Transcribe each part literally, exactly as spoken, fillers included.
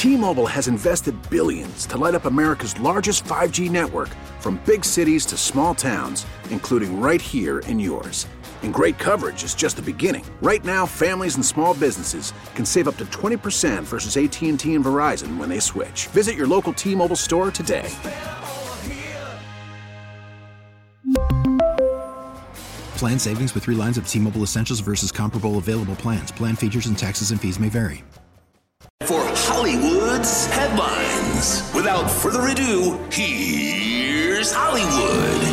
T-Mobile has invested billions to light up America's largest five G network, from big cities to small towns, including right here in yours. And great coverage is just the beginning. Right now, families and small businesses can save up to twenty percent versus A T and T and Verizon when they switch. Visit your local T-Mobile store today. Plan savings with three lines of T-Mobile Essentials versus comparable available plans. Plan features and taxes and fees may vary. For Hollywood's headlines, without further ado, here's Hollywood.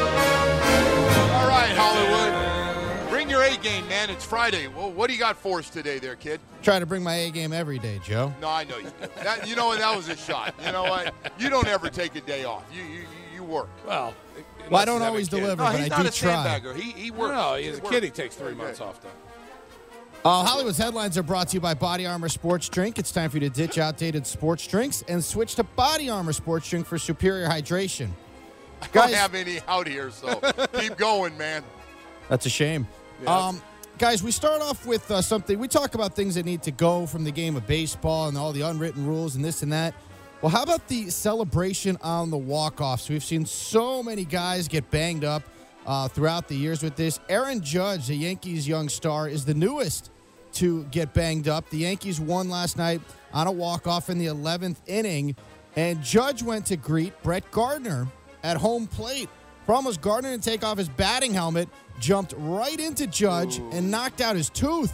All right, Hollywood. Bring your A game, man. It's Friday. Well, what do you got for us today there, kid? Try to bring my A game every day, Joe. No, I know you do. That, you know what? That was a shot. You know what? You don't ever take a day off. You you, you work. Well, well I don't always deliver, no, but he's I not do a try. sandbagger. He, he works. No, he's he a works. kid. He takes three months off, though. Uh, Hollywood's headlines are brought to you by Body Armor Sports Drink. It's time for you to ditch outdated sports drinks and switch to Body Armor Sports Drink for superior hydration. I Guys, don't have any out here, so keep going, man. That's a shame. Yeah. Um, guys, we start off with uh, something. We talk about things that need to go from the game of baseball and all the unwritten rules and this and that. Well, how about the celebration on the walk-offs? We've seen so many guys get banged up uh, throughout the years with this. Aaron Judge, the Yankees' young star, is the newest to get banged up. The Yankees won last night on a walk-off in the eleventh inning, and Judge went to greet Brett Gardner at home plate. Problem was Gardner didn't take off his batting helmet, jumped right into Judge, Ooh. and knocked out his tooth.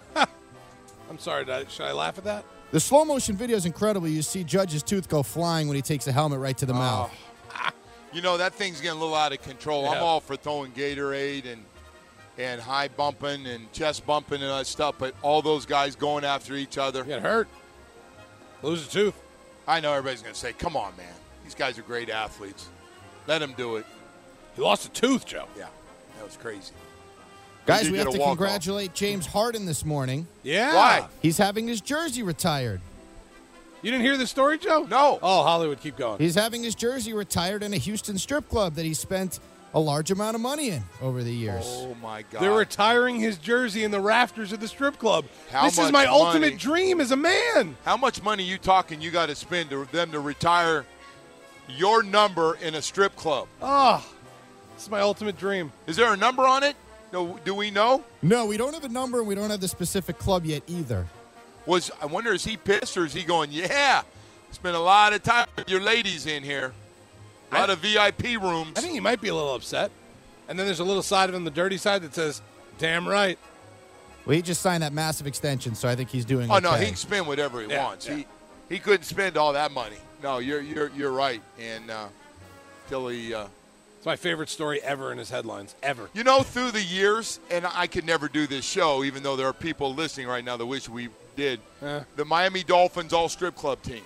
I'm sorry, did I, should I laugh at that? The slow-motion video is incredible. You see Judge's tooth go flying when he takes the helmet right to the oh. mouth. You know, that thing's getting a little out of control. Yeah. I'm all for throwing Gatorade and and high bumping and chest bumping and that stuff, but all those guys going after each other. Get hurt. Lose a tooth. I know everybody's going to say, come on, man. These guys are great athletes. Let them do it. He lost a tooth, Joe. Yeah, that was crazy. Guys, we have to congratulate off. James Harden this morning. Yeah. Why? He's having his jersey retired. You didn't hear the story, Joe? No. Oh, Hollywood, keep going. He's having his jersey retired in a Houston strip club that he spent a large amount of money in over the years. Oh, my God. They're retiring his jersey in the rafters of the strip club. How this much is my money? ultimate dream as a man. How much money you talking you got to spend to them to retire your number in a strip club? Oh, this is my ultimate dream. Is there a number on it? No, do we know? No, we don't have a number, and we don't have the specific club yet either. Was I wonder, is he pissed or is he going, yeah, spent a lot of time with your ladies in here. A lot I, of V I P rooms. I think he might be a little upset. And then there's a little side of him, the dirty side, that says, damn right. Well, he just signed that massive extension, so I think he's doing Oh, okay. no, he can spend whatever he yeah, wants. Yeah. He he couldn't spend all that money. No, you're you're you're right. And uh, till he uh, it's my favorite story ever in his headlines, ever. You know, through the years, and I could never do this show, even though there are people listening right now that wish we did, eh. the Miami Dolphins all-strip club team.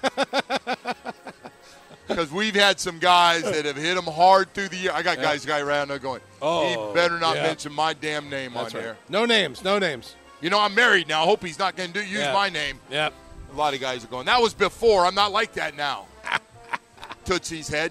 Because we've had some guys that have hit them hard through the year. I got yeah. guys guy around there going, oh, he better not yeah. mention my damn name That's on right. there. No names, no names. You know, I'm married now. I hope he's not going to use yeah. my name. Yep. A lot of guys are going, that was before. I'm not like that now. Tootsie's head.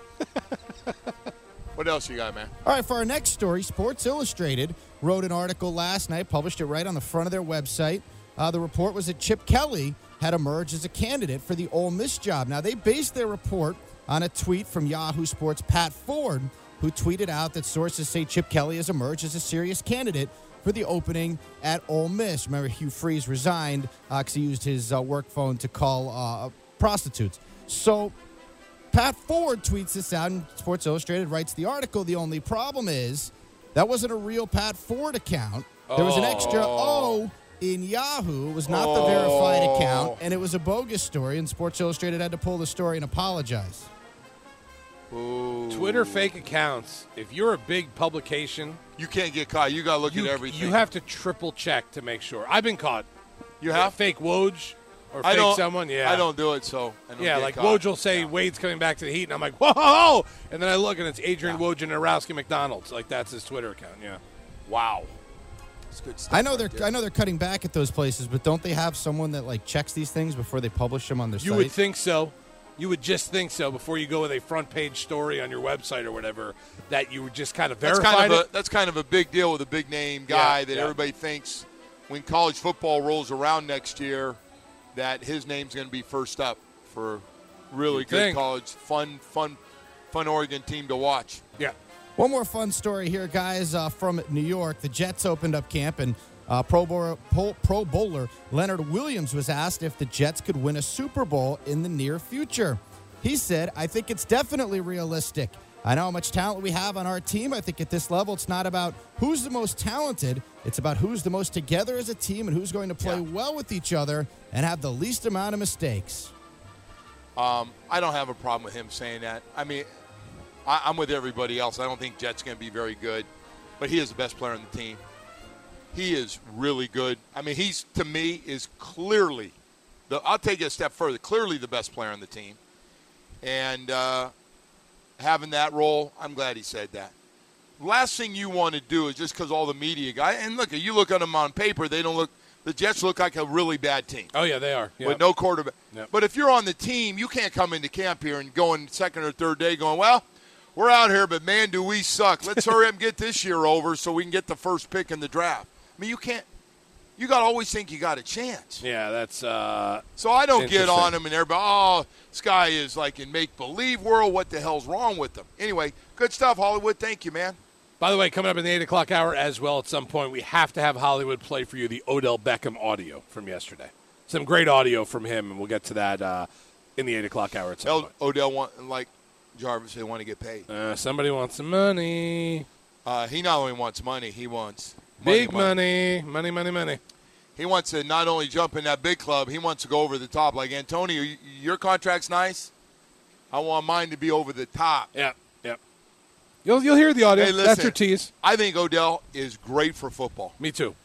What else you got, man? All right, for our next story, Sports Illustrated wrote an article last night, published it right on the front of their website. Uh, the report was that Chip Kelly had emerged as a candidate for the Ole Miss job. Now, they based their report on a tweet from Yahoo Sports' Pat Ford, who tweeted out that sources say Chip Kelly has emerged as a serious candidate for the opening at Ole Miss. Remember, Hugh Freeze resigned because uh, he used his uh, work phone to call uh, prostitutes. So Pat Ford tweets this out, and Sports Illustrated writes the article. The only problem is that wasn't a real Pat Ford account. There was an extra O in Yahoo. It was not oh. the verified account, and it was a bogus story, and Sports Illustrated had to pull the story and apologize. Ooh. Twitter fake accounts. If you're a big publication, you can't get caught. You got to look you, at everything. You have to triple check to make sure. I've been caught. You have? Fake Woj or I fake don't, someone? Yeah. I don't do it, so I don't Yeah, get like caught. Woj will say yeah. Wade's coming back to the Heat, and I'm like, whoa! And then I look, and it's Adrian yeah. Woj and Arowski McDonald's. Like, that's his Twitter account, yeah. Wow. That's good stuff. I know right they're there. I know they're cutting back at those places, but don't they have someone that, like, checks these things before they publish them on their you site? You would think so. You would just think so before you go with a front page story on your website or whatever, that you would just kind of verify that's kind of it. A, that's kind of a big deal with a big name guy yeah, that yeah. everybody thinks when college football rolls around next year, that his name's going to be first up for really You good think. college, fun, fun, fun Oregon team to watch. Yeah. One more fun story here, guys, uh, from New York. The Jets opened up camp, and uh, Pro, Bowl, Pro Bowler Leonard Williams was asked if the Jets could win a Super Bowl in the near future. He said, I think it's definitely realistic. I know how much talent we have on our team. I think at this level, it's not about who's the most talented. It's about who's the most together as a team and who's going to play Yeah. well with each other and have the least amount of mistakes. Um, I don't have a problem with him saying that. I mean, I, I'm with everybody else. I don't think Jet's going to be very good, but he is the best player on the team. He is really good. I mean, he's, to me, is clearly, the, I'll take it a step further, clearly the best player on the team. And uh, having that role, I'm glad he said that. Last thing you want to do is just because all the media guy, and look, you look at them on paper, they don't look, the Jets look like a really bad team. Oh, yeah, they are. Yep. With no quarterback. Yep. But if you're on the team, you can't come into camp here and go in second or third day going, well, we're out here, but man, do we suck. Let's hurry up and get this year over so we can get the first pick in the draft. I mean, you can't. You got to always think you got a chance. Yeah, that's uh, So I don't get interesting. on him and everybody, oh, this guy is like in make-believe world. What the hell's wrong with him? Anyway, good stuff, Hollywood. Thank you, man. By the way, coming up in the eight o'clock hour as well at some point, we have to have Hollywood play for you the Odell Beckham audio from yesterday. Some great audio from him, and we'll get to that uh, in the eight o'clock hour at some El- point. Odell, want, like Jarvis, they want to get paid. Uh, somebody wants some money. Uh, he not only wants money, he wants money, Big money. Money, money, money. He wants to not only jump in that big club, he wants to go over the top. Like, Antonio, y- your contract's nice. I want mine to be over the top. Yeah, yeah. You'll you'll hear the audio. Hey, listen, That's your tease. I think Odell is great for football. Me too.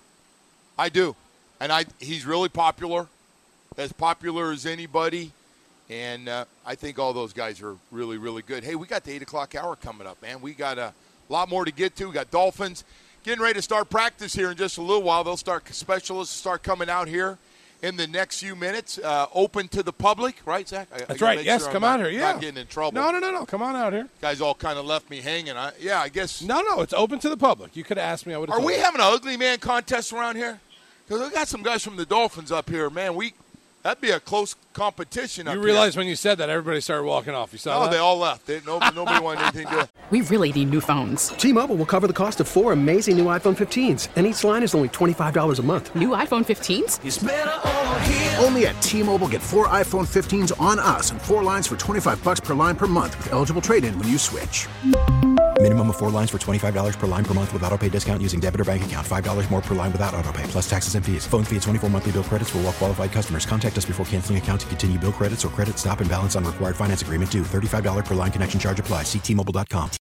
I do. And I he's really popular, as popular as anybody. And uh, I think all those guys are really, really good. Hey, we got the eight o'clock hour coming up, man. We got a lot more to get to. We got Dolphins getting ready to start practice here in just a little while. They'll start, specialists start coming out here in the next few minutes. Uh, open to the public, right, Zach? I, That's I right. make Yes, sure come I'm out not, here. Yeah. Not getting in trouble. No, no, no, no. Come on out here. Guys all kind of left me hanging. I, yeah, I guess. No, no. It's open to the public. You could have asked me. I would have Are told we you. having an ugly man contest around here? Because we got some guys from the Dolphins up here. Man, we that'd be a close competition up You here. realize when you said that, everybody started walking off. You saw No, that? they all left. They, no, nobody wanted anything to do. We really need new phones. T-Mobile will cover the cost of four amazing new iPhone fifteens, and each line is only twenty-five dollars a month. New iPhone fifteens? It's better over here. Only at T-Mobile, get four iPhone fifteens on us and four lines for twenty-five bucks per line per month with eligible trade-in when you switch. Minimum of four lines for twenty-five dollars per line per month with autopay discount using debit or bank account. five dollars more per line without autopay, plus taxes and fees. Phone fee at twenty-four monthly bill credits for well-qualified customers. Contact us before canceling account to continue bill credits or credit stop and balance on required finance agreement due. thirty-five dollars per line connection charge applies. See T Mobile dot com.